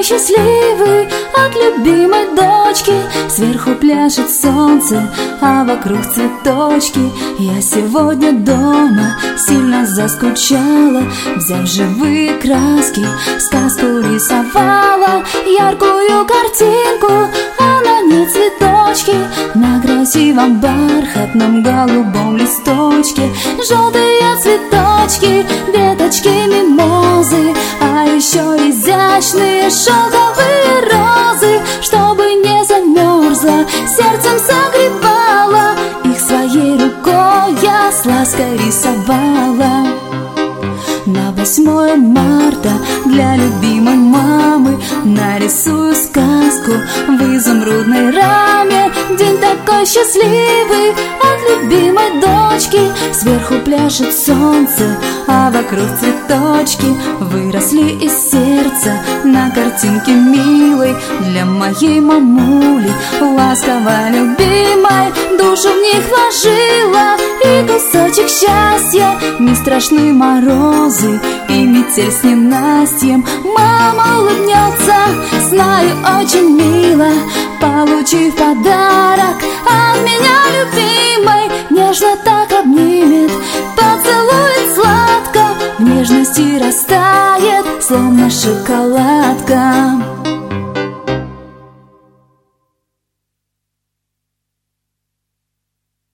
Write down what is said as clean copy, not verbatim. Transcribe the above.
счастливый от любимой дочки. Сверху пляшет солнце, а вокруг цветочки. Я сегодня дома сильно заскучала, взяв живые краски, сказку рисовала. Яркую картинку, а на ней цветочки. На красивом бархатном голубом листочке желтые цветочки, веточки мимозы, а еще изящные шелковые розы. Чтобы не замерзла, сердцем согревала, их своей рукой я с лаской рисовала. На 8 марта для любимой мамы нарисую сказку в изумрудной раме. День такой счастливый от любимой дочки. Сверху пляшет солнце, а вокруг цветочки. Выросли из сердца на картинке милой для моей мамули, ласково любимой. Душу в них вложила и кусочек счастья. Не страшны морозы и метель с ненастьем. Мама улыбнется, знаю, очень мило, получив подарок от меня любимой. Нежно так обнимет, поцелует сладко, в нежности растает, словно шоколадка.